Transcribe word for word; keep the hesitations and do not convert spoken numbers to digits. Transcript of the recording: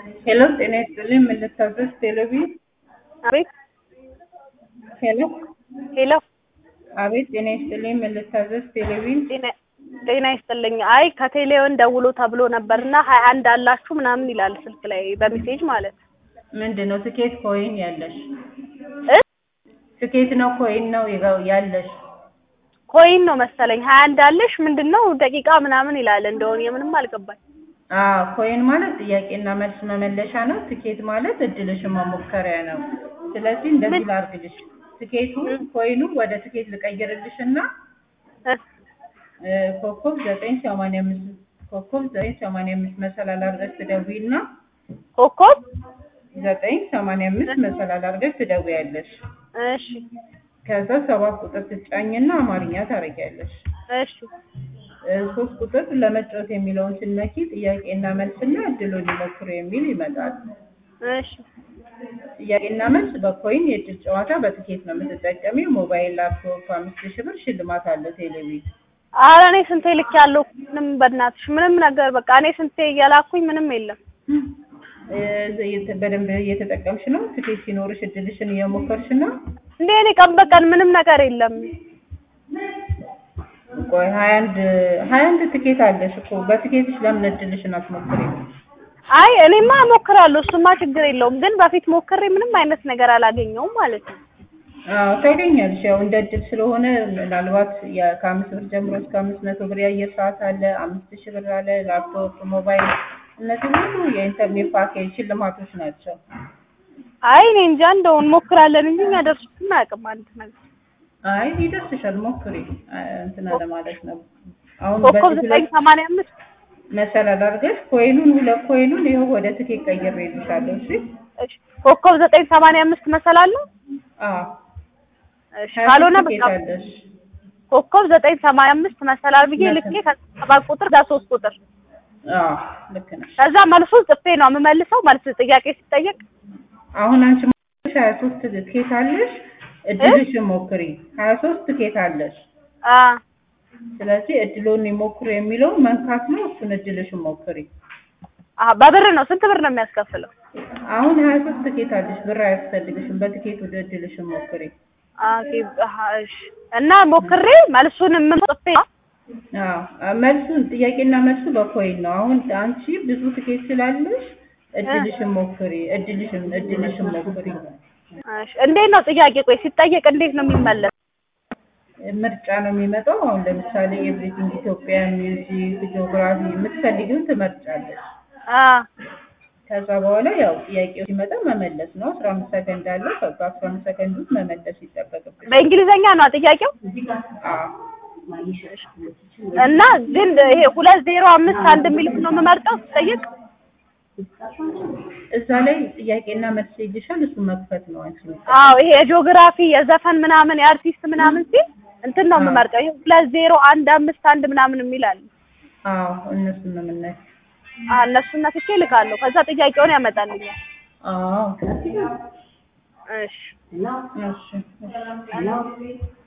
ሄሎ ጤና ይስጥልኝ ምን ልታዘዝ ቴሌቪዥን አቤት ሄሎ ሄሎ አቤት ጤና ይስጥልኝ ምን ልታዘዝ ቴሌቪዥን ጤና ጤና ይስጥልኝ አይ ከቴሌውን ደውሎ ተብሎ ነበርና ሃያ አንድ አላችሁ ምናምን ይላል ስልክ ላይ በሜሴጅ ማለት ምንድነው ትኬት ኮይን ያለሽ እ ትኬት ነው ኮይን ነው ያለሽ ኮይን ነው መሰለኝ ሃያ አንድ አለሽ ምንድነው ደቂቃ ምናምን ይላል እንደው የምንም አልገባኝ አዎ ኮይን ማለት ጥያቄና መልስ መመለሻ ነው ትኬት ማለት እድልሽን መሞከሪያ ነው ስለዚህ እንደዚህ ላርግልሽ ትኬቱ ኮይኑ ወደ ትኬት ልቀይርልሽና ኮከብ ዘጠኝ ሰማንያ አምስት ኮከብ ዘጠኝ ሰማንያ አምስት መሰላል አድርገሽ ትደውይና ኮከብ ዘጠኝ ሰማንያ አምስት መሰላል አድርገሽ ትደውያለሽ እሺ ከዛ ሰባት ቁጥር ትጫኝና አማርኛ ታረጊያለሽ እሺ ሶስት ቁጥር ለመጫወት የሚለውን ስንነኪ ጥያቄና መልስና እድሉን ይሞክሩ የሚል ይመጣል እሺ ጥያቄና መልስ በኮይን የእድል ጨዋታ በትኬት ነው የምትጠቀሚው ሞባይል ላፕቶፕ አምስት ሺህ ብር ሽልማት አለው ቴሌቪዥን ኧረ እኔ ስንቴ ልክ ያለው ምንም በእናትሽ ምንም ነገር በቃ እኔ ስንቴ እያላኩኝ ምንም የለም በደንብ እየተጠቀምሽ ነው ትኬት ሲኖርሽ እድልሽን እየሞከርሽ ነው እንዴ እኔ ቀን በቀን ምንም ነገር የለም ቆይ ሃያ አንድ ሃያ አንድ ትኬት አለሽ እኮ በትኬትሽ ለምን እድልሽን አትሞክሪም አይ እኔማ እሞክራለሁ እሱማ ችግር የለውም ግን በፊት ሞክሬ ምንም አይነት ነገር አላገኘውም ማለት ነው አዎ ታገኛለሽ ያው እንደ እድል ስለሆነ ምናልባት ከአምስት ብር ጀምሮ እስከ አምስት መቶ ብር የአየር ሰዓት አለ አምስት ሺህ ብር አለ ላፕቶፕ ሞባይል እነዚህ ሁሉ የኢንተርኔት ፓኬጅ ሽልማቶች ናቸው አይ እኔ እንጃ እንደው እንሞክራለን እንጂ እኛ ደርሶና አያውቅም አንድ ነገር አይ ይደርስሻል ሞክሪ እንትና ለማለት ነው አሁን ኮከብ ዘጠኝ ሰማንያ አምስት መሰላል አድርገሽ ኮይኑን ሁለት ኮይኑን ይኸው ወደ ትኬት ቀይሬልሻለሁ እሺ እሺ ኮከብ ዘጠኝ ሰማንያ አምስት መሰላል ነው አዎ እሺ ካልሆነ በቃ ኮከብ ዘጠኝ ሰማንያ አምስት መሰላል ብዬ ልኬ ከሰባት ቁጥር ጋር ሶስት ቁጥር አዎ ልክ ነሽ ከዛ መልሱን ጽፌ ነው የምመልሰው መልስ ጥያቄ ሲጠየቅ አሁን አንቺ ሃያ ሶስት ትኬት አለሽ እድልሽን ሞክሪ ሃያ ሶስት ትኬት አለሽ አ ስለዚህ እድሉን ይሞክሩ የሚለው መንካት ነው እሱን እድልሽን ሞክሪ አሃ በብር ነው ስንት ብር ነው የሚያስከፍለው አሁን ሃያ ሶስት ትኬት አለሽ ብር አያስፈልግሽም በትኬት ወደ እድልሽን ሞክሪ አኬ እሺ እና ሞክሬ መልሱን ምን ጽፌ አዎ መልሱን ጥያቄና መልሱ በኮይን ነው አሁን አንቺ ብዙ ትኬት ስላለሽ እድልሽን ሞክሪ እድልሽን እድልሽን ሞክሪ እሺ እንዴት ነው ጥያቄ ቆይ ሲጠየቅ እንዴት ነው የሚመለስ ምርጫ ነው የሚመጣው አሁን ለምሳሌ ኤቭሪቲንግ ኢትዮጵያ ሚውዚክ ጂኦግራፊ የምትፈልጊውን ትመርጫለሽ አ ከዛ በኋላ ያው ጥያቄው ሲመጣ መመለስ ነው አስራ አምስት ሰከንድ አለ ከዛ አስራ አምስት ሰከንድ ውስጥ መመለስ ይጠበቅብሽ በእንግሊዘኛ ነው ጥያቄው አዎ እና ግን ይሄ ሁለት ዜሮ አምስት አንድ የሚል ነው የምመርጠው ሲጠየቅ እዛ ላይ ጥያቄና መልስ ይልሻል እሱ መክፈት ነው አንቺ አዎ ይሄ የጂኦግራፊ የዘፈን ምናምን የአርቲስት ምናምን ሲል እንትን ነው የምመርጠው ይሄ ሁለት ዜሮ አንድ አምስት አንድ ምናምን የሚል አለ አዎ እነሱን ነው የምናየው አዎ እነሱን ነክቼ ልካለሁ ከዛ ጥያቄውን ያመጣልኛል አዎ እሺ እሺ